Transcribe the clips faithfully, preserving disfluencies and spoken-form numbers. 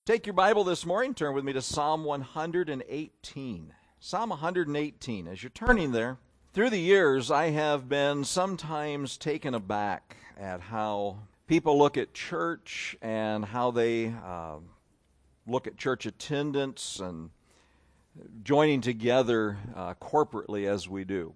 Take your Bible this morning, turn with me to Psalm one hundred eighteen. Psalm one hundred eighteen. As you're turning there, through the years I have been sometimes taken aback at how people look at church and how they uh, look at church attendance and joining together uh, corporately as we do.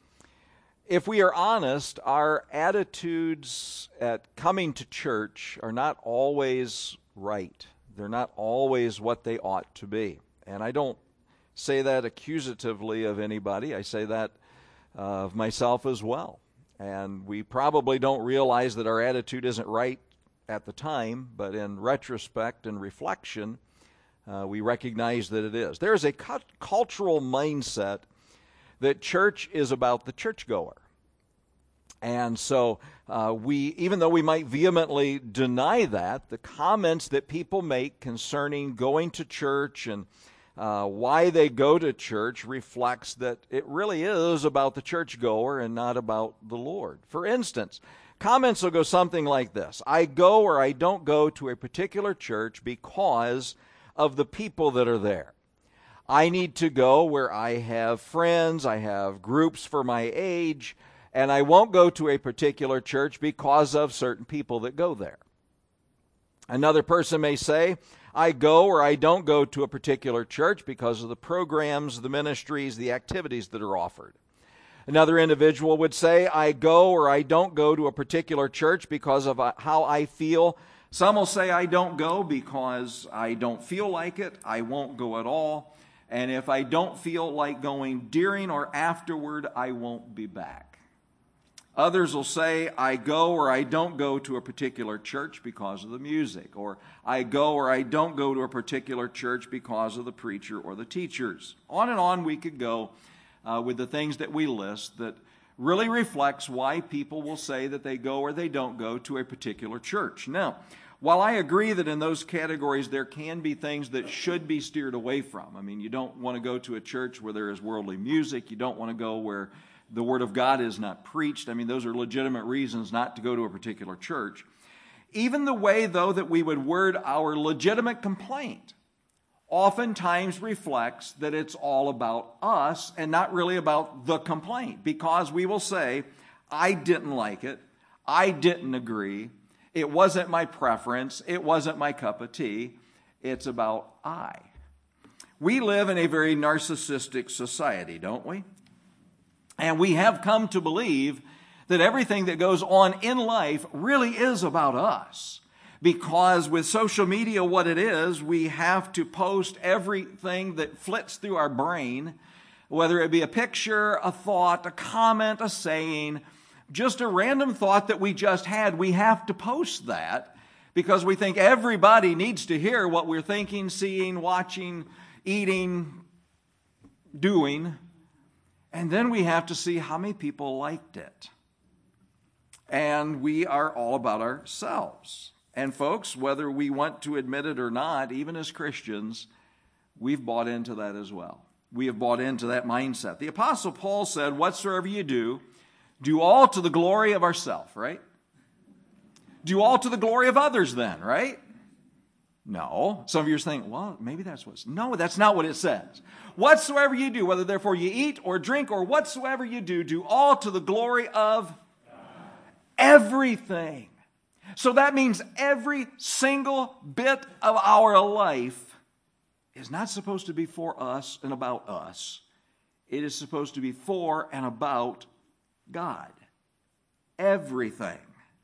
If we are honest, our attitudes at coming to church are not always right. They're not always what they ought to be. And I don't say that accusatively of anybody. I say that uh, of myself as well. And we probably don't realize that our attitude isn't right at the time, but in retrospect and reflection, uh, we recognize that it is. There is a cu- cultural mindset that church is about the churchgoer. And so uh, we, even though we might vehemently deny that, the comments that people make concerning going to church and uh, why they go to church reflects that it really is about the churchgoer and not about the Lord. For instance, comments will go something like this: I go or I don't go to a particular church because of the people that are there. I need to go where I have friends, I have groups for my age, and I won't go to a particular church because of certain people that go there. Another person may say, I go or I don't go to a particular church because of the programs, the ministries, the activities that are offered. Another individual would say, I go or I don't go to a particular church because of how I feel. Some will say, I don't go because I don't feel like it, I won't go at all, and if I don't feel like going during or afterward, I won't be back. Others will say, I go or I don't go to a particular church because of the music, or I go or I don't go to a particular church because of the preacher or the teachers. On and on we could go uh, with the things that we list that really reflects why people will say that they go or they don't go to a particular church. Now, while I agree that in those categories there can be things that should be steered away from. I mean, you don't want to go to a church where there is worldly music. You don't want to go where the Word of God is not preached. I mean, those are legitimate reasons not to go to a particular church. Even the way, though, that we would word our legitimate complaint oftentimes reflects that it's all about us and not really about the complaint, because we will say, I didn't like it, I didn't agree, it wasn't my preference, it wasn't my cup of tea, it's about I. We live in a very narcissistic society, don't we? And we have come to believe that everything that goes on in life really is about us. Because with social media, what it is, we have to post everything that flits through our brain, whether it be a picture, a thought, a comment, a saying, just a random thought that we just had. We have to post that because we think everybody needs to hear what we're thinking, seeing, watching, eating, doing. And then we have to see how many people liked it. And we are all about ourselves. And folks, whether we want to admit it or not, even as Christians, we've bought into that as well. We have bought into that mindset. The Apostle Paul said, whatsoever you do, do all to the glory of ourselves, right? Do all to the glory of others then, right? No. Some of you are saying, well, maybe that's what's... No, that's not what it says. Whatsoever you do, whether therefore you eat or drink or whatsoever you do, do all to the glory of everything. So that means every single bit of our life is not supposed to be for us and about us. It is supposed to be for and about God. Everything.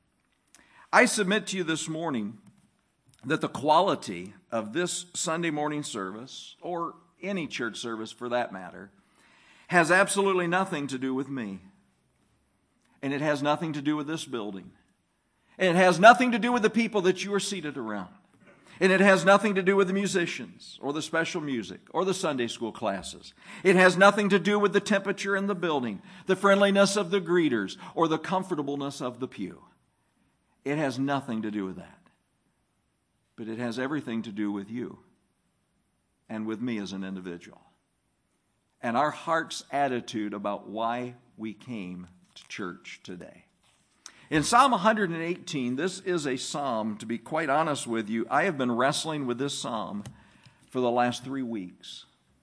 I submit to you this morning that the quality of this Sunday morning service, or any church service for that matter, has absolutely nothing to do with me. And it has nothing to do with this building. And it has nothing to do with the people that you are seated around. And it has nothing to do with the musicians, or the special music, or the Sunday school classes. It has nothing to do with the temperature in the building, the friendliness of the greeters, or the comfortableness of the pew. It has nothing to do with that. But it has everything to do with you and with me as an individual. And our heart's attitude about why we came to church today. In Psalm one hundred eighteen, this is a psalm, to be quite honest with you, I have been wrestling with this psalm for the last three weeks.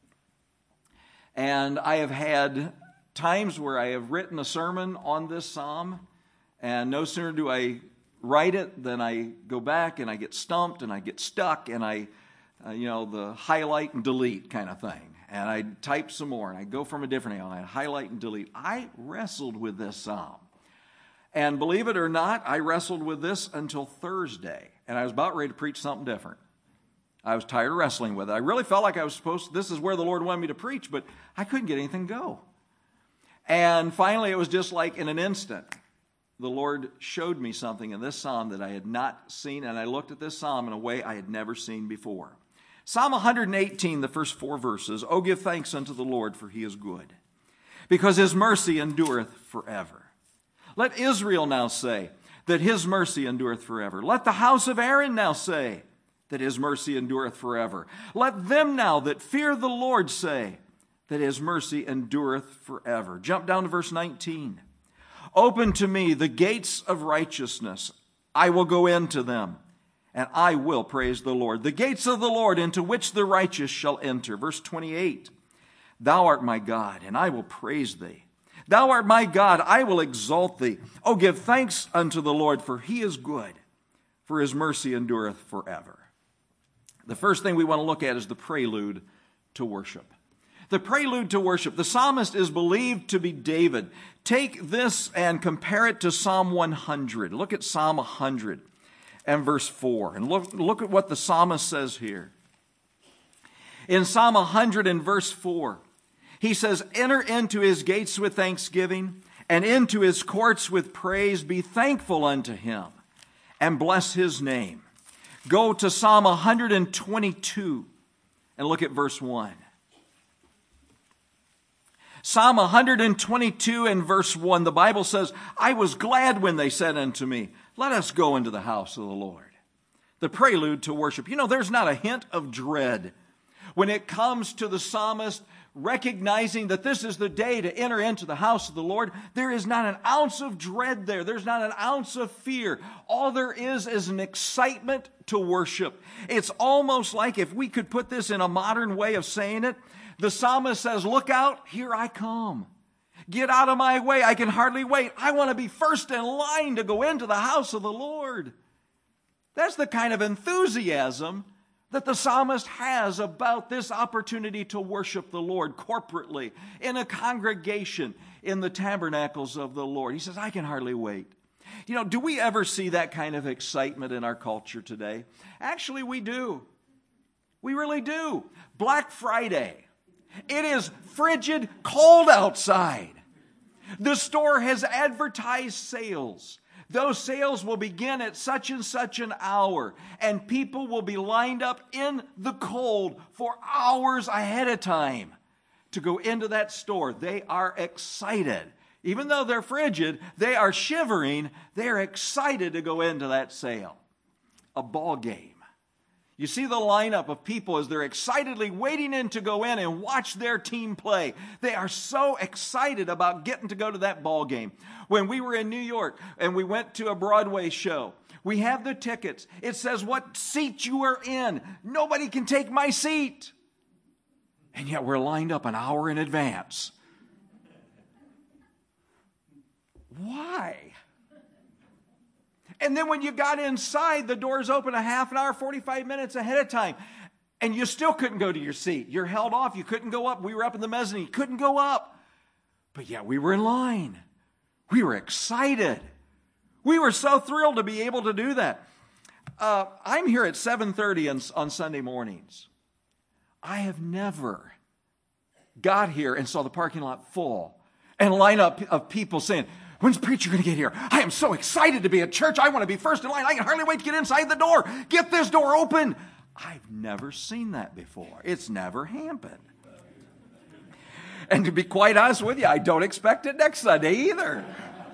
And I have had times where I have written a sermon on this psalm, and no sooner do I write it than I go back and I get stumped and I get stuck and I, uh, you know, the highlight and delete kind of thing. And I type some more and I go from a different angle and I highlight and delete. I wrestled with this psalm. And believe it or not, I wrestled with this until Thursday. And I was about ready to preach something different. I was tired of wrestling with it. I really felt like I was supposed to, this is where the Lord wanted me to preach, but I couldn't get anything to go. And finally, it was just like in an instant, the Lord showed me something in this psalm that I had not seen, and I looked at this psalm in a way I had never seen before. Psalm one hundred eighteen, the first four verses, "Oh, give thanks unto the Lord, for he is good, because his mercy endureth forever. Let Israel now say that his mercy endureth forever. Let the house of Aaron now say that his mercy endureth forever. Let them now that fear the Lord say that his mercy endureth forever." Jump down to verse nineteen. "Open to me the gates of righteousness. I will go into them, and I will praise the Lord. The gates of the Lord into which the righteous shall enter." Verse twenty-eight. "Thou art my God, and I will praise thee. Thou art my God, I will exalt thee. Oh, give thanks unto the Lord, for he is good, for his mercy endureth forever." The first thing we want to look at is the prelude to worship. The prelude to worship. The psalmist is believed to be David. Take this and compare it to Psalm one hundred. Look at Psalm one hundred and verse four. And look, look at what the psalmist says here. In Psalm one hundred and verse four, he says, "Enter into his gates with thanksgiving, and into his courts with praise. Be thankful unto him, and bless his name." Go to Psalm one hundred twenty-two and look at verse one. Psalm one hundred twenty-two and verse one, the Bible says, "I was glad when they said unto me, let us go into the house of the Lord." The prelude to worship. You know, there's not a hint of dread when it comes to the psalmist recognizing that this is the day to enter into the house of the Lord. There is not an ounce of dread there. There's not an ounce of fear. All there is is an excitement to worship. It's almost like, if we could put this in a modern way of saying it, the psalmist says, "Look out, here I come. Get out of my way. I can hardly wait. I want to be first in line to go into the house of the Lord." That's the kind of enthusiasm that the psalmist has about this opportunity to worship the Lord corporately, in a congregation, in the tabernacles of the Lord. He says, "I can hardly wait." You know, do we ever see that kind of excitement in our culture today? Actually, we do. We really do. Black Friday. It is frigid cold outside. The store has advertised sales. Those sales will begin at such and such an hour, and people will be lined up in the cold for hours ahead of time to go into that store. They are excited. Even though they're frigid, they are shivering. They're excited to go into that sale. A ball game. You see the lineup of people as they're excitedly waiting in to go in and watch their team play. They are so excited about getting to go to that ball game. When we were in New York and we went to a Broadway show, we have the tickets. It says what seat you are in. Nobody can take my seat. And yet we're lined up an hour in advance. Why? And then when you got inside, the doors open a half an hour, forty-five minutes ahead of time. And you still couldn't go to your seat. You're held off. You couldn't go up. We were up in the mezzanine. You couldn't go up. But yet we were in line. We were excited. We were so thrilled to be able to do that. Uh, I'm here at seven thirty on, on Sunday mornings. I have never got here and saw the parking lot full and a lineup of people saying, "When's the preacher going to get here? I am so excited to be at church. I want to be first in line. I can hardly wait to get inside the door. Get this door open." I've never seen that before. It's never happened. And to be quite honest with you, I don't expect it next Sunday either.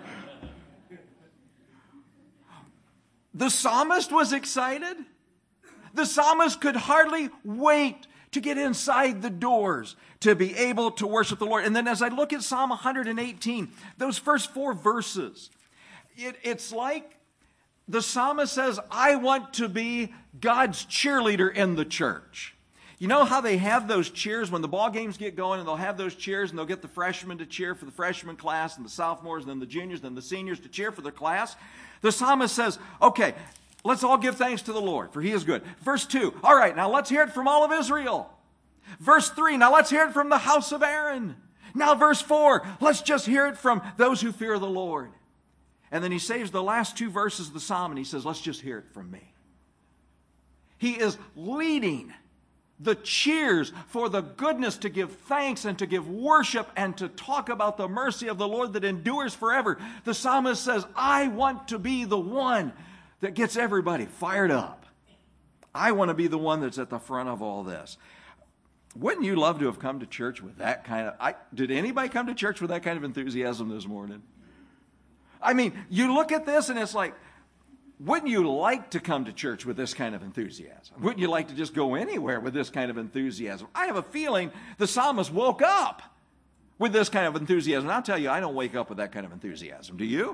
The psalmist was excited. The psalmist could hardly wait to get inside the doors to be able to worship the Lord. And then as I look at Psalm one hundred eighteen, those first four verses, it, it's like the psalmist says, I want to be God's cheerleader in the church. You know how they have those cheers when the ball games get going, and they'll have those cheers, and they'll get the freshmen to cheer for the freshman class, and the sophomores, and then the juniors, and then the seniors to cheer for their class? The psalmist says, okay, let's all give thanks to the Lord, for he is good. Verse two, all right, now let's hear it from all of Israel. Verse three, now let's hear it from the house of Aaron. Now verse four, let's just hear it from those who fear the Lord. And then he saves the last two verses of the psalm, and he says, let's just hear it from me. He is leading the cheers for the goodness to give thanks and to give worship and to talk about the mercy of the Lord that endures forever. The psalmist says, I want to be the one that gets everybody fired up. I want to be the one that's at the front of all this. Wouldn't you love to have come to church with that kind of... I, did anybody come to church with that kind of enthusiasm this morning? I mean, you look at this and it's like, wouldn't you like to come to church with this kind of enthusiasm? Wouldn't you like to just go anywhere with this kind of enthusiasm? I have a feeling the psalmist woke up with this kind of enthusiasm. And I'll tell you, I don't wake up with that kind of enthusiasm. Do you?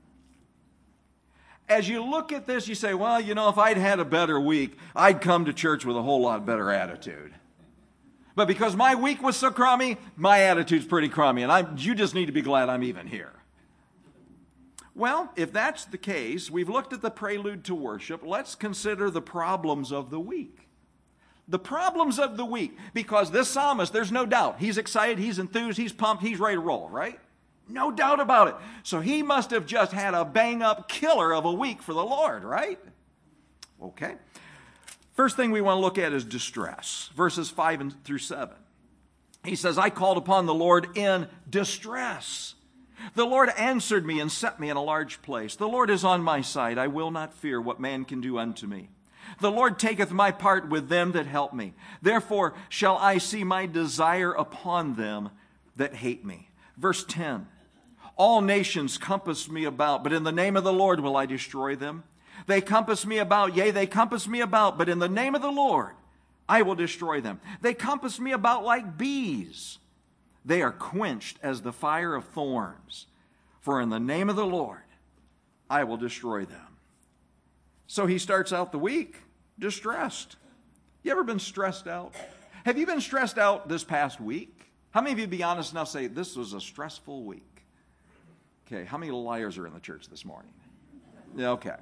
As you look at this, you say, well, you know, if I'd had a better week, I'd come to church with a whole lot better attitude. But because my week was so crummy, my attitude's pretty crummy. And I'm, you just need to be glad I'm even here. Well, if that's the case, we've looked at the prelude to worship. Let's consider the problems of the week. The problems of the week. Because this psalmist, there's no doubt, he's excited, he's enthused, he's pumped, he's ready to roll, right? No doubt about it. So he must have just had a bang-up killer of a week for the Lord, right? Okay. First thing we want to look at is distress. Verses five through seven. He says, I called upon the Lord in distress. The Lord answered me and set me in a large place. The Lord is on my side. I will not fear what man can do unto me. The Lord taketh my part with them that help me. Therefore shall I see my desire upon them that hate me. Verse ten. All nations compass me about, but in the name of the Lord will I destroy them. They compass me about, yea, they compass me about, but in the name of the Lord I will destroy them. They compass me about like bees. They are quenched as the fire of thorns. For in the name of the Lord, I will destroy them. So he starts out the week distressed. You ever been stressed out? Have you been stressed out this past week? How many of you be honest enough to say, this was a stressful week? Okay, how many liars are in the church this morning? Yeah, okay.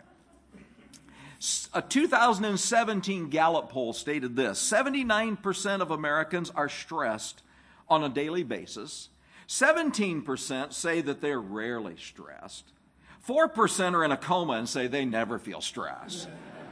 A two thousand seventeen Gallup poll stated this: seventy-nine percent of Americans are stressed on a daily basis. seventeen percent say that they're rarely stressed. four percent are in a coma and say they never feel stress.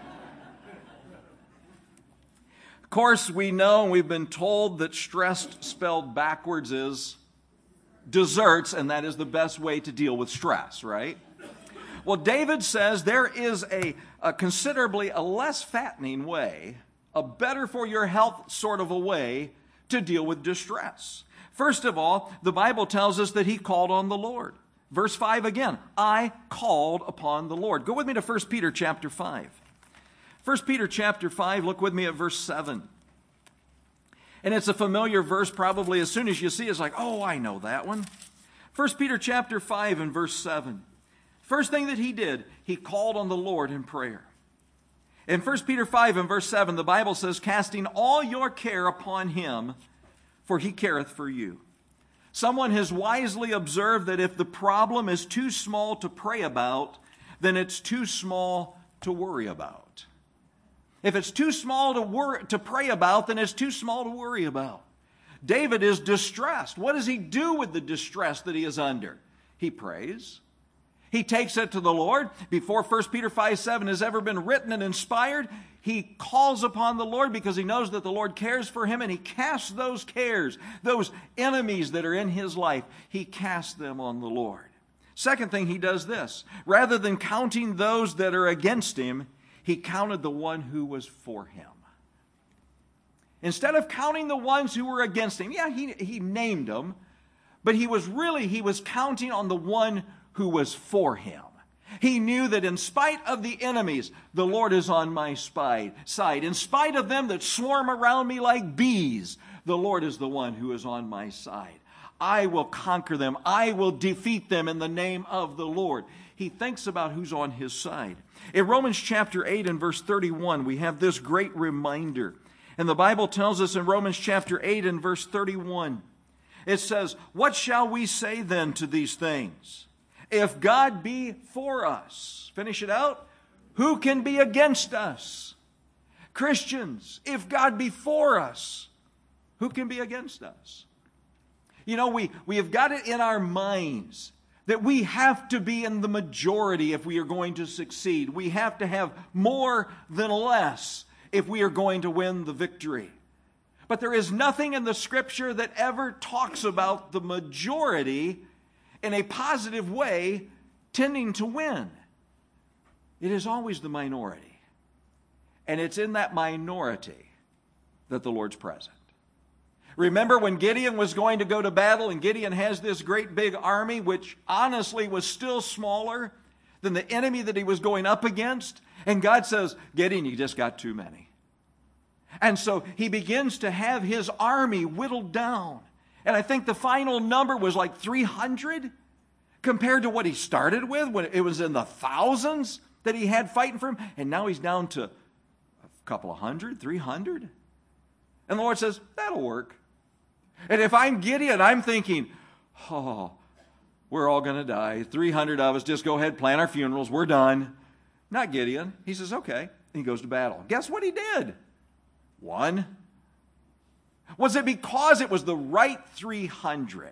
Of course, we know and we've been told that stressed spelled backwards is desserts, and that is the best way to deal with stress, right? Well, David says there is a, a considerably a less fattening way, a better for your health sort of a way to deal with distress. First of all, the Bible tells us that he called on the Lord. Verse five again, I called upon the Lord. Go with me to First Peter chapter five. First Peter chapter five, look with me at verse seven. And it's a familiar verse probably. As soon as you see it, it's like, oh, I know that one. First Peter chapter five and verse seven. First thing that he did, he called on the Lord in prayer. In First Peter five and verse seven, the Bible says, casting all your care upon him, for he careth for you. Someone has wisely observed that if the problem is too small to pray about, then it's too small to worry about. If it's too small to worry, to pray about, then it's too small to worry about. David is distressed. What does he do with the distress that he is under? He prays. He takes it to the Lord. Before First Peter five seven has ever been written and inspired, he calls upon the Lord because he knows that the Lord cares for him, and he casts those cares, those enemies that are in his life, he casts them on the Lord. Second thing, he does this. Rather than counting those that are against him, he counted the one who was for him. Instead of counting the ones who were against him, yeah, he, he named them, but he was really, he was counting on the one who was for him. He knew that in spite of the enemies, the Lord is on my side. In spite of them that swarm around me like bees, the Lord is the one who is on my side. I will conquer them. I will defeat them in the name of the Lord. he thinks about who's on his side. In Romans chapter eight and verse thirty-one, we have this great reminder. And the Bible tells us in Romans chapter eight and verse thirty-one, it says, "What shall we say then to these things? If God be for us," finish it out, "who can be against us?" Christians, if God be for us, who can be against us? You know, we, we have got it in our minds that we have to be in the majority if we are going to succeed. We have to have more than less if we are going to win the victory. But there is nothing in the Scripture that ever talks about the majority in a positive way tending to win. It is always the minority. And it's in that minority that the Lord's present. Remember when Gideon was going to go to battle, and Gideon has this great big army, which honestly was still smaller than the enemy that he was going up against. And God says, "Gideon, you just got too many." And so he begins to have his army whittled down. And I think the final number was like three hundred compared to what he started with, when it was in the thousands that he had fighting for him. And now he's down to a couple of hundred, three hundred. And the Lord says, that'll work. And if I'm Gideon, I'm thinking, oh, we're all going to die. three hundred of us, just go ahead, plan our funerals, we're done. Not Gideon. He says, okay. And he goes to battle. Guess what he did? Won. Was it because it was the right three hundred?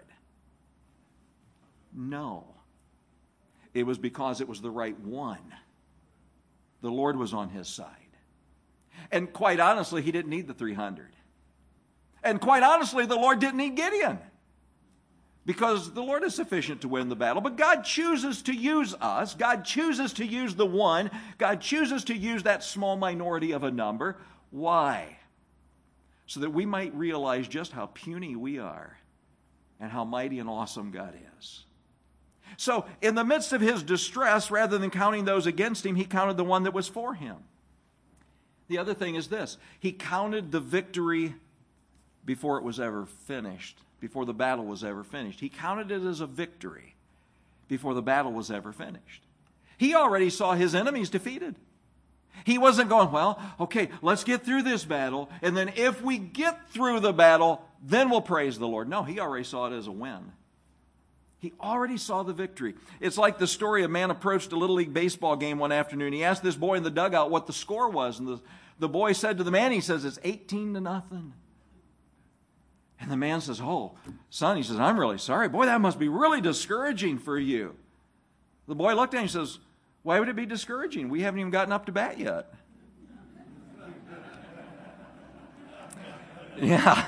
No. It was because it was the right one. The Lord was on his side. And quite honestly, he didn't need the three hundred. And quite honestly, the Lord didn't need Gideon, because the Lord is sufficient to win the battle. But God chooses to use us. God chooses to use the one. God chooses to use that small minority of a number. Why? So that we might realize just how puny we are and how mighty and awesome God is. So, in the midst of his distress, rather than counting those against him, he counted the one that was for him. The other thing is this: he counted the victory before it was ever finished, before the battle was ever finished. He counted it as a victory before the battle was ever finished. He already saw his enemies defeated. He wasn't going, well, okay, let's get through this battle, and then if we get through the battle, then we'll praise the Lord. No, he already saw it as a win. He already saw the victory. It's like the story: a man approached a Little League baseball game one afternoon. He asked this boy in the dugout what the score was, and the, the boy said to the man, he says, it's eighteen to nothing. And the man says, oh, son, he says, I'm really sorry. Boy, that must be really discouraging for you. The boy looked at him and says, why would it be discouraging? We haven't even gotten up to bat yet. Yeah.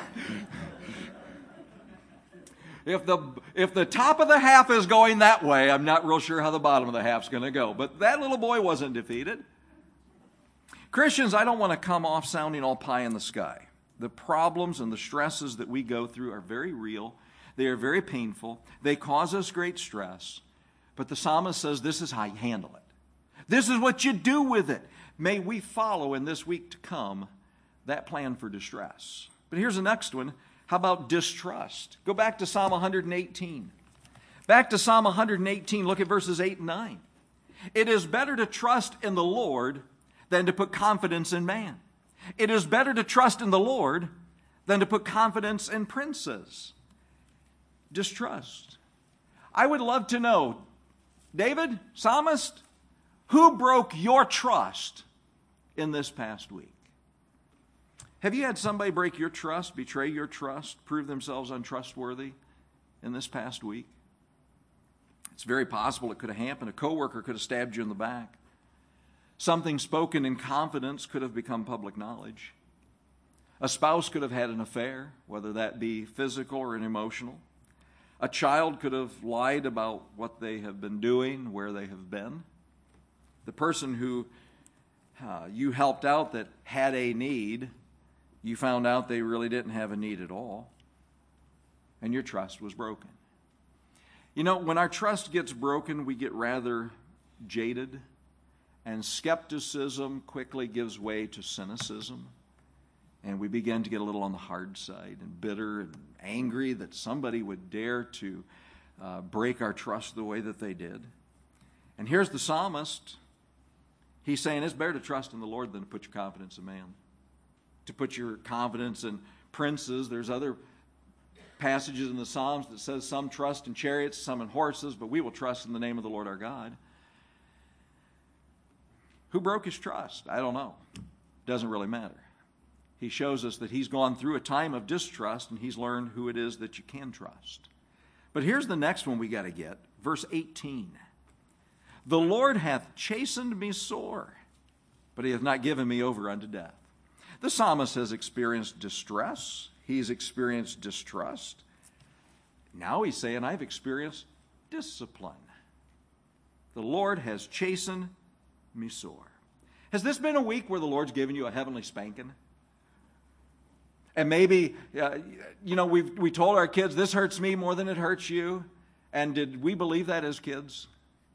If the, if the top of the half is going that way, I'm not real sure how the bottom of the half's going to go. But that little boy wasn't defeated. Christians, I don't want to come off sounding all pie in the sky. The problems and the stresses that we go through are very real. They are very painful. They cause us great stress. But the psalmist says this is how you handle it. This is what you do with it. May we follow in this week to come that plan for distress. But here's the next one. How about distrust? Go back to Psalm one hundred eighteen. Back to Psalm one hundred eighteen, look at verses eight and nine. It is better to trust in the Lord than to put confidence in man. It is better to trust in the Lord than to put confidence in princes. Distrust. I would love to know, David, psalmist, who broke your trust in this past week? Have you had somebody break your trust, betray your trust, prove themselves untrustworthy in this past week? It's very possible it could have happened. A coworker could have stabbed you in the back. Something spoken in confidence could have become public knowledge. A spouse could have had an affair, whether that be physical or emotional. A child could have lied about what they have been doing, where they have been. The person who uh, you helped out that had a need, you found out they really didn't have a need at all, and your trust was broken. You know, when our trust gets broken, we get rather jaded, and skepticism quickly gives way to cynicism, and we begin to get a little on the hard side and bitter and angry that somebody would dare to uh, break our trust the way that they did. And here's the psalmist. He's saying it's better to trust in the Lord than to put your confidence in man. To put your confidence in princes. There's other passages in the Psalms that says some trust in chariots, some in horses, but we will trust in the name of the Lord our God. Who broke his trust? I don't know. Doesn't really matter. He shows us that he's gone through a time of distrust and he's learned who it is that you can trust. But here's the next one we got to get. Verse eighteen. The Lord hath chastened me sore, but he hath not given me over unto death. The psalmist has experienced distress. He's experienced distrust. Now he's saying, I've experienced discipline. The Lord has chastened me sore. Has this been a week where the Lord's given you a heavenly spanking? And maybe, uh, you know, we we told our kids, this hurts me more than it hurts you. And did we believe that as kids?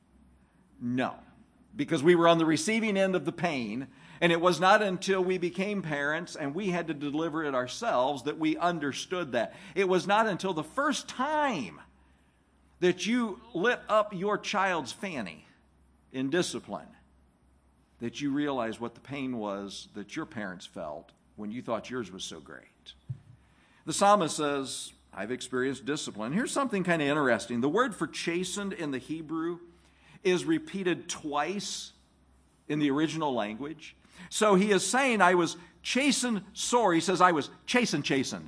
No, because we were on the receiving end of the pain, and it was not until we became parents and we had to deliver it ourselves that we understood that. It was not until the first time that you lit up your child's fanny in discipline that you realized what the pain was that your parents felt when you thought yours was so great. The psalmist says, I've experienced discipline. Here's something kind of interesting. The word for chastened in the Hebrew is repeated twice in the original language. So he is saying, I was chastened sore. He says, I was chastened, chastened.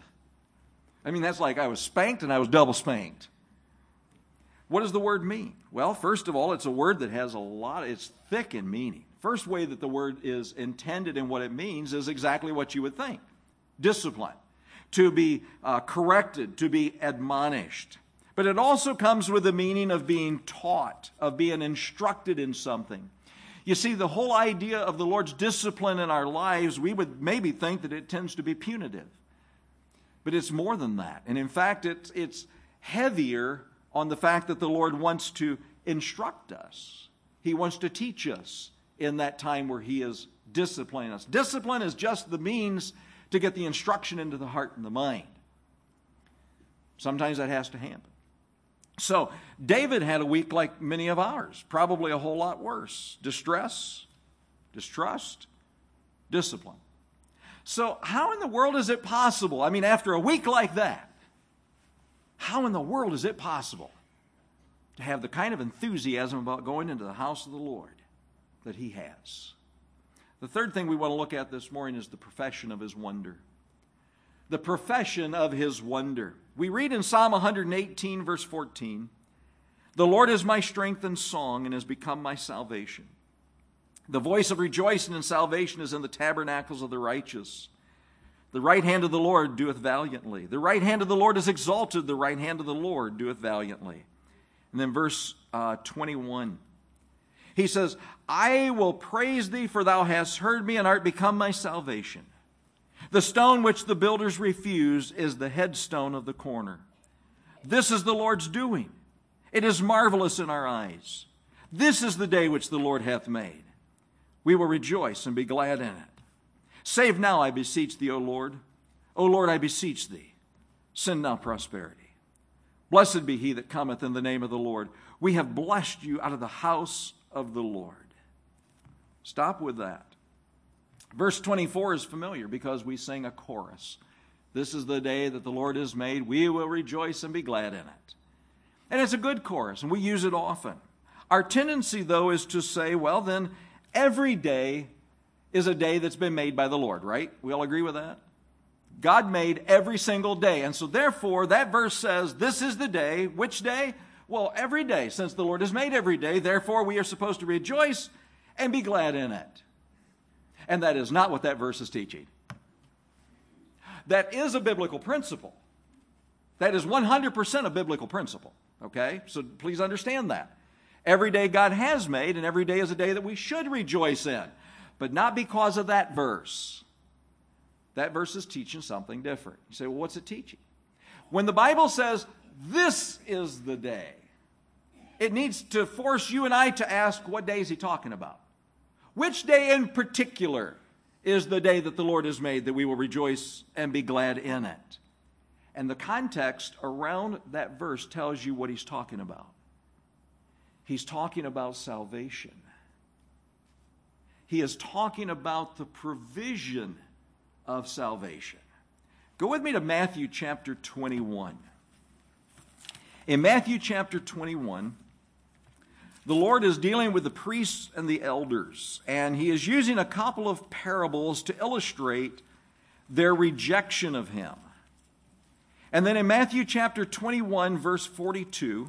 I mean, that's like I was spanked and I was double spanked. What does the word mean? Well, first of all, it's a word that has a lot, it's thick in meaning. First way that the word is intended and what it means is exactly what you would think. Discipline. To be uh, corrected, to be admonished. But it also comes with the meaning of being taught, of being instructed in something. You see, the whole idea of the Lord's discipline in our lives, we would maybe think that it tends to be punitive. But it's more than that. And in fact, it's, it's heavier on the fact that the Lord wants to instruct us. He wants to teach us in that time where he is disciplining us. Discipline is just the means to get the instruction into the heart and the mind. Sometimes that has to happen. So, David had a week like many of ours, probably a whole lot worse. Distress, distrust, discipline. So, how in the world is it possible? I mean, after a week like that, how in the world is it possible to have the kind of enthusiasm about going into the house of the Lord that he has? The third thing we want to look at this morning is the profession of his wonder. The profession of his wonder. We read in Psalm one eighteen, verse fourteen, the Lord is my strength and song and has become my salvation. The voice of rejoicing and salvation is in the tabernacles of the righteous. The right hand of the Lord doeth valiantly. The right hand of the Lord is exalted. The right hand of the Lord doeth valiantly. And then verse uh, twenty-one. He says, I will praise thee, for thou hast heard me and art become my salvation. The stone which the builders refused is the headstone of the corner. This is the Lord's doing. It is marvelous in our eyes. This is the day which the Lord hath made. We will rejoice and be glad in it. Save now, I beseech thee, O Lord. O Lord, I beseech thee. Send now prosperity. Blessed be he that cometh in the name of the Lord. We have blessed you out of the house of the Lord. Stop with that. Verse twenty-four is familiar because we sing a chorus. This is the day that the Lord has made. We will rejoice and be glad in it. And it's a good chorus, and we use it often. Our tendency, though, is to say, well, then, every day is a day that's been made by the Lord, right? We all agree with that? God made every single day. And so, therefore, that verse says, this is the day. Which day? Well, every day, since the Lord has made every day. Therefore, we are supposed to rejoice and be glad in it. And that is not what that verse is teaching. That is a biblical principle. That is one hundred percent a biblical principle. Okay? So please understand that. Every day God has made, and every day is a day that we should rejoice in. But not because of that verse. That verse is teaching something different. You say, well, what's it teaching? When the Bible says, this is the day, it needs to force you and I to ask, what day is he talking about? Which day in particular is the day that the Lord has made that we will rejoice and be glad in it? And the context around that verse tells you what he's talking about. he's talking about salvation. He is talking about the provision of salvation. Go with me to Matthew chapter twenty-one. In Matthew chapter twenty-one, the Lord is dealing with the priests and the elders, and he is using a couple of parables to illustrate their rejection of him. And then in Matthew chapter twenty-one, verse forty-two,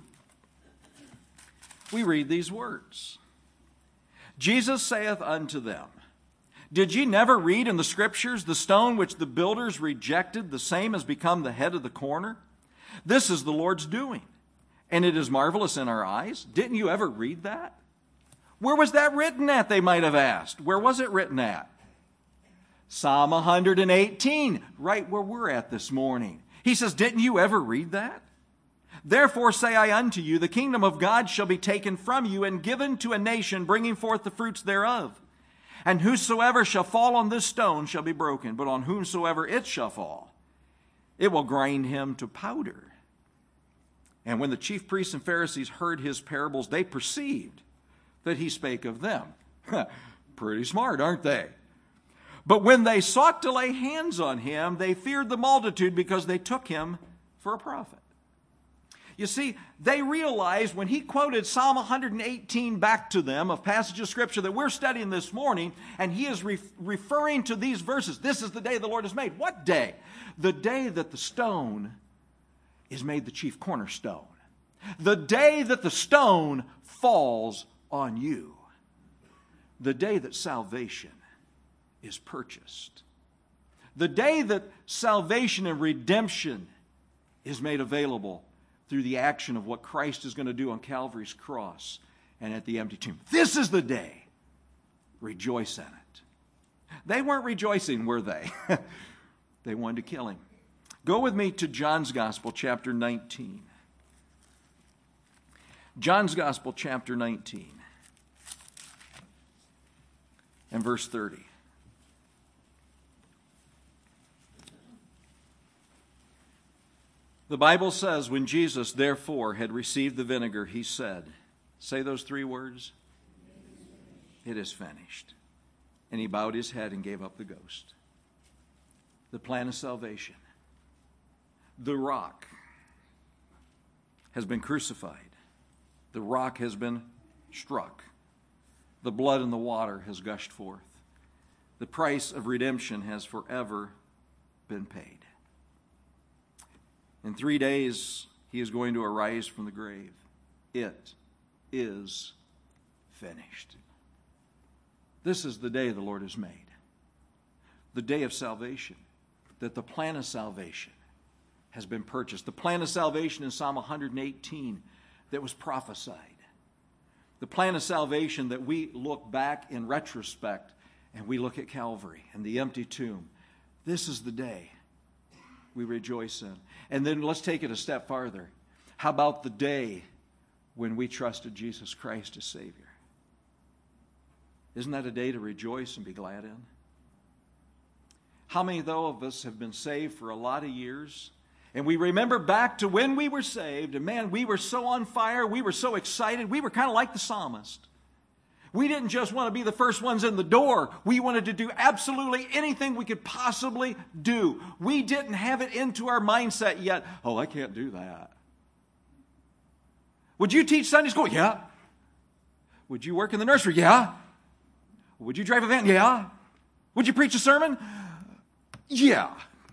we read these words. Jesus saith unto them, Did ye never read in the Scriptures, the stone which the builders rejected, the same has become the head of the corner? This is the Lord's doing, and it is marvelous in our eyes. Didn't you ever read that? Where was that written at, they might have asked. Where was it written at? Psalm one hundred eighteen, right where we're at this morning. He says, didn't you ever read that? Therefore say I unto you, the kingdom of God shall be taken from you and given to a nation, bringing forth the fruits thereof. And whosoever shall fall on this stone shall be broken, but on whomsoever it shall fall, it will grind him to powder. And when the chief priests and Pharisees heard his parables, they perceived that he spake of them. Pretty smart, aren't they? But when they sought to lay hands on him, they feared the multitude because they took him for a prophet. You see, they realized when he quoted Psalm one hundred eighteen back to them, a passage of Scripture that we're studying this morning, and he is re- referring to these verses. This is the day the Lord has made. What day? The day that the stone is made the chief cornerstone. The day that the stone falls on you. The day that salvation is purchased. The day that salvation and redemption is made available through the action of what Christ is going to do on Calvary's cross and at the empty tomb. This is the day. Rejoice in it. They weren't rejoicing, were they? They wanted to kill him. Go with me to John's Gospel, chapter nineteen. John's Gospel, chapter nineteen, and verse thirty. The Bible says, when Jesus, therefore, had received the vinegar, he said, say those three words, it is finished. And he bowed his head and gave up the ghost. The plan of salvation. The rock has been crucified. The rock has been struck. The blood and the water has gushed forth. The price of redemption has forever been paid. In three days, he is going to arise from the grave. It is finished. This is the day the Lord has made. The day of salvation. That the plan of salvation has been purchased. The plan of salvation in Psalm one hundred eighteen that was prophesied. The plan of salvation that we look back in retrospect and we look at Calvary and the empty tomb. This is the day we rejoice in. And then let's take it a step farther. How about the day when we trusted Jesus Christ as Savior? Isn't that a day to rejoice and be glad in? How many, though, of us have been saved for a lot of years? And we remember back to when we were saved, and man, we were so on fire, we were so excited, we were kind of like the psalmist. We didn't just want to be the first ones in the door. We wanted to do absolutely anything we could possibly do. We didn't have it into our mindset yet. Oh, I can't do that. Would you teach Sunday school? Yeah. Would you work in the nursery? Yeah. Would you drive a van? Yeah. Would you preach a sermon? Yeah.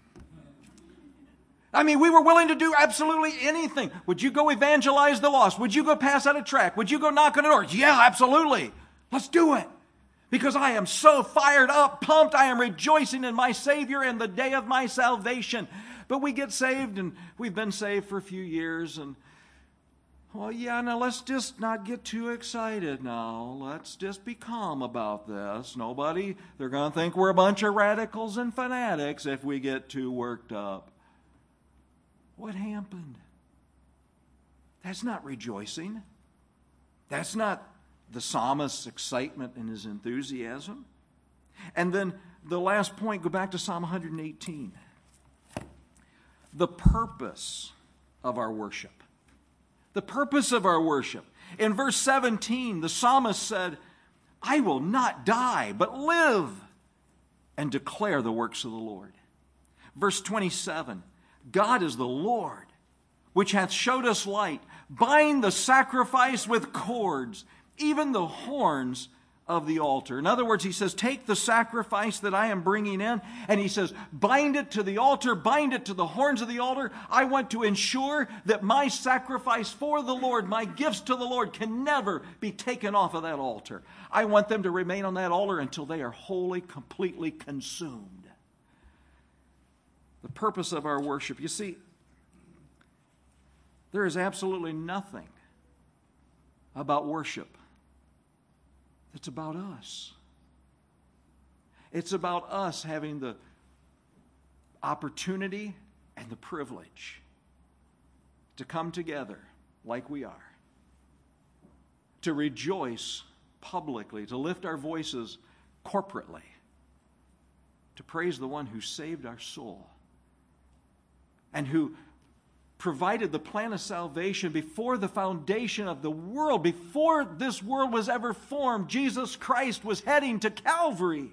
I mean, we were willing to do absolutely anything. Would you go evangelize the lost? Would you go pass out a tract? Would you go knock on a door? Yeah, absolutely. Let's do it. Because I am so fired up, pumped. I am rejoicing in my Savior and the day of my salvation. But we get saved, and we've been saved for a few years. And, well, yeah, now let's just not get too excited now. Let's just be calm about this. Nobody, they're going to think we're a bunch of radicals and fanatics if we get too worked up. What happened? That's not rejoicing. That's not the psalmist's excitement and his enthusiasm. And then the last point, go back to Psalm one hundred eighteen. The purpose of our worship. The purpose of our worship. In verse seventeen, the psalmist said, I will not die, but live and declare the works of the Lord. Verse twenty-seven, God is the Lord, which hath showed us light. Bind the sacrifice with cords, even the horns of the altar. In other words, he says, take the sacrifice that I am bringing in, and he says, bind it to the altar, bind it to the horns of the altar. I want to ensure that my sacrifice for the Lord, my gifts to the Lord, can never be taken off of that altar. I want them to remain on that altar until they are wholly, completely consumed. The purpose of our worship. You see, there is absolutely nothing about worship that's about us. It's about us having the opportunity and the privilege to come together like we are, to rejoice publicly, to lift our voices corporately, to praise the one who saved our soul and who provided the plan of salvation before the foundation of the world. Before this world was ever formed, Jesus Christ was heading to Calvary.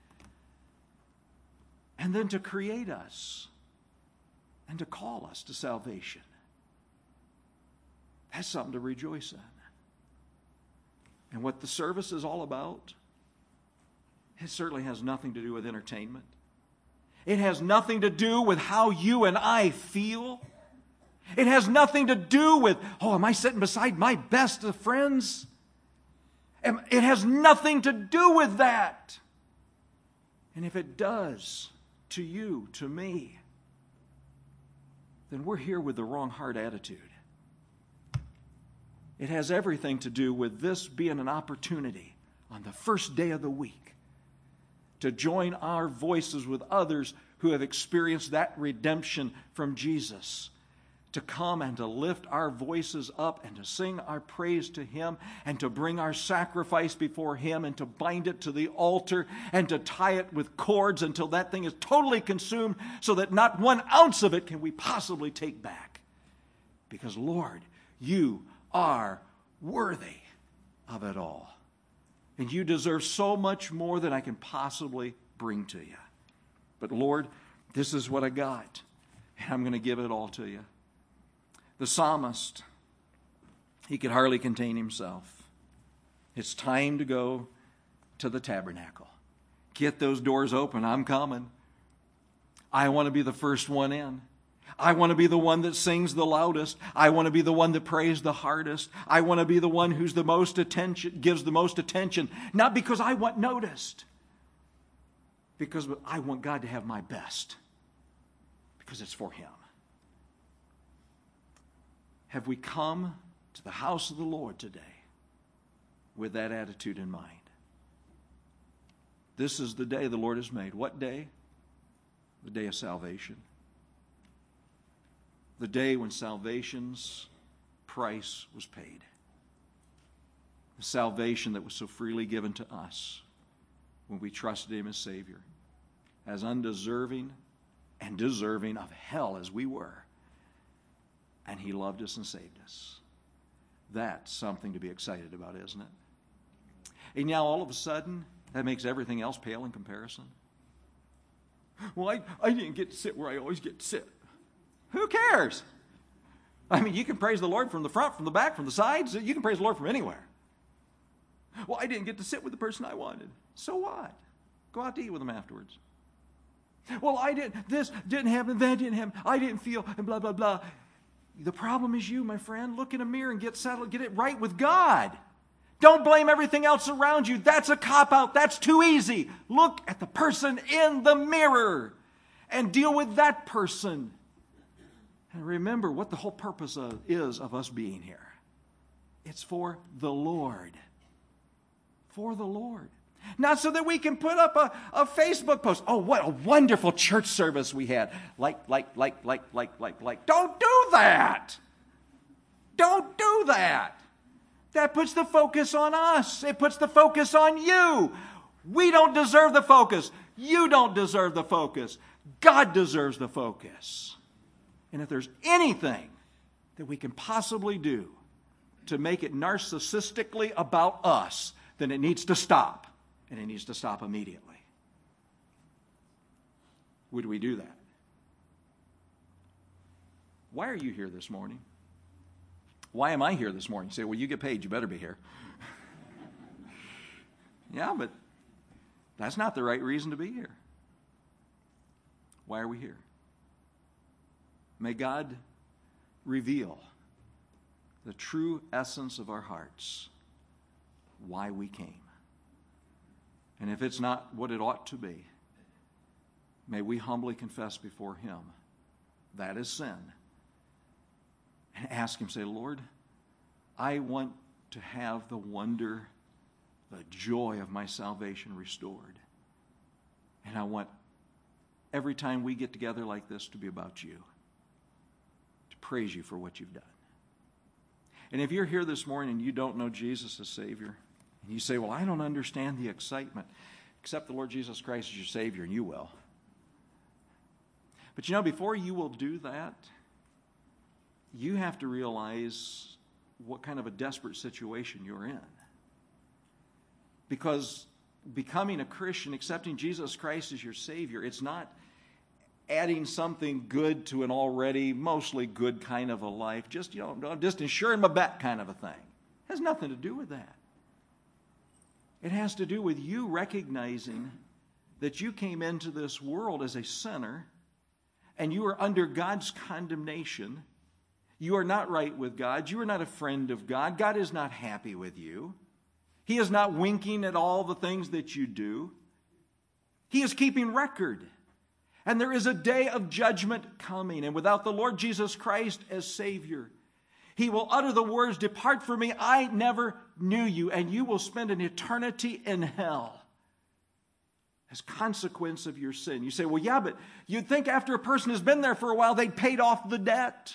And then to create us and to call us to salvation. That's something to rejoice in. And what the service is all about, it certainly has nothing to do with entertainment. It has nothing to do with how you and I feel. It has nothing to do with, oh, am I sitting beside my best of friends? It has nothing to do with that. And if it does to you, to me, then we're here with the wrong heart attitude. It has everything to do with this being an opportunity on the first day of the week to join our voices with others who have experienced that redemption from Jesus, to come and to lift our voices up and to sing our praise to Him and to bring our sacrifice before Him and to bind it to the altar and to tie it with cords until that thing is totally consumed so that not one ounce of it can we possibly take back. Because, Lord, you are worthy of it all. And you deserve so much more than I can possibly bring to you. But, Lord, this is what I got, and I'm going to give it all to you. The psalmist, he could hardly contain himself. It's time to go to the tabernacle. Get those doors open. I'm coming. I want to be the first one in. I want to be the one that sings the loudest. I want to be the one that prays the hardest. I want to be the one who's the most attention, gives the most attention. Not because I want noticed. Because I want God to have my best. Because it's for Him. Have we come to the house of the Lord today with that attitude in mind? This is the day the Lord has made. What day? The day of salvation. The day when salvation's price was paid. The salvation that was so freely given to us when we trusted Him as Savior. As undeserving and deserving of hell as we were. And He loved us and saved us. That's something to be excited about, isn't it? And now all of a sudden, that makes everything else pale in comparison. Well, I, I didn't get to sit where I always get to sit. Who cares? I mean, you can praise the Lord from the front, from the back, from the sides. You can praise the Lord from anywhere. Well, I didn't get to sit with the person I wanted. So what? Go out to eat with them afterwards. Well, I didn't, this didn't happen, that didn't happen, I didn't feel, and blah, blah, blah. The problem is you, my friend. Look in a mirror and get settled. Get it right with God. Don't blame everything else around you. That's a cop-out. That's too easy. Look at the person in the mirror and deal with that person. And remember what the whole purpose of, is of us being here. It's for the Lord. For the Lord. Not so that we can put up a, a Facebook post. Oh, what a wonderful church service we had. Like, like, like, like, like, like, like. Don't do that. Don't do that. That puts the focus on us. It puts the focus on you. We don't deserve the focus. You don't deserve the focus. God deserves the focus. And if there's anything that we can possibly do to make it narcissistically about us, then it needs to stop. And it needs to stop immediately. Would we do that? Why are you here this morning? Why am I here this morning? You say, well, you get paid, you better be here. Yeah, but that's not the right reason to be here. Why are we here? May God reveal the true essence of our hearts, why we came. And if it's not what it ought to be, may we humbly confess before Him that is sin. And ask Him, say, Lord, I want to have the wonder, the joy of my salvation restored. And I want every time we get together like this to be about you, to praise you for what you've done. And if you're here this morning and you don't know Jesus as Savior, and you say, well, I don't understand the excitement. Accept the Lord Jesus Christ as your Savior, and you will. But you know, before you will do that, you have to realize what kind of a desperate situation you're in. Because becoming a Christian, accepting Jesus Christ as your Savior, it's not adding something good to an already mostly good kind of a life, just, you know, just ensuring my bet kind of a thing. It has nothing to do with that. It has to do with you recognizing that you came into this world as a sinner and you are under God's condemnation. You are not right with God. You are not a friend of God. God is not happy with you. He is not winking at all the things that you do. He is keeping record. And there is a day of judgment coming. And without the Lord Jesus Christ as Savior, He will utter the words, depart from me, I never knew you. And you will spend an eternity in hell as consequence of your sin. You say, well, yeah, but you'd think after a person has been there for a while, they'd paid off the debt.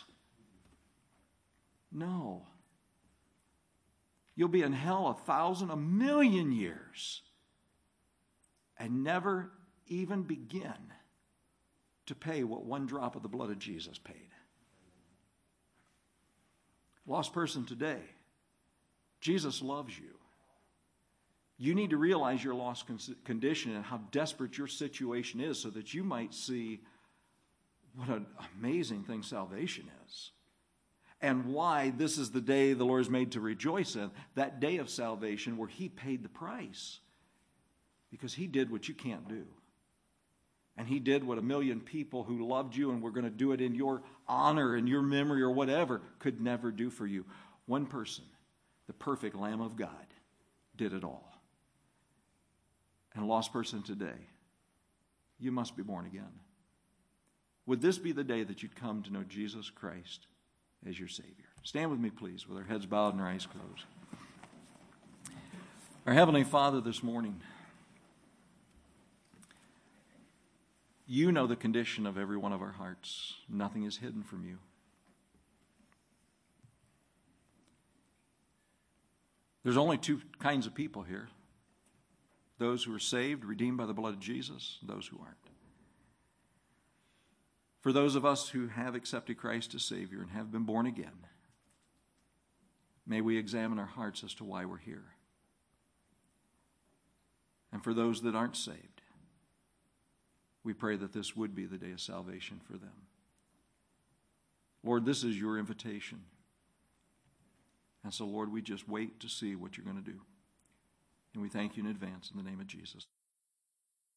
No. You'll be in hell a thousand, a million years and never even begin to pay what one drop of the blood of Jesus paid. Lost person today, Jesus loves you. You need to realize your lost condition and how desperate your situation is so that you might see what an amazing thing salvation is. And why this is the day the Lord has made to rejoice in, that day of salvation where He paid the price. Because He did what you can't do. And He did what a million people who loved you and were going to do it in your honor and your memory or whatever could never do for you. One person, the perfect Lamb of God, did it all. And a lost person today, you must be born again. Would this be the day that you'd come to know Jesus Christ as your Savior? Stand with me, please, with our heads bowed and our eyes closed. Our Heavenly Father, this morning, You know the condition of every one of our hearts. Nothing is hidden from You. There's only two kinds of people here. Those who are saved, redeemed by the blood of Jesus, and those who aren't. For those of us who have accepted Christ as Savior and have been born again, may we examine our hearts as to why we're here. And for those that aren't saved, we pray that this would be the day of salvation for them. Lord, this is Your invitation. And so, Lord, we just wait to see what You're going to do. And we thank You in advance in the name of Jesus.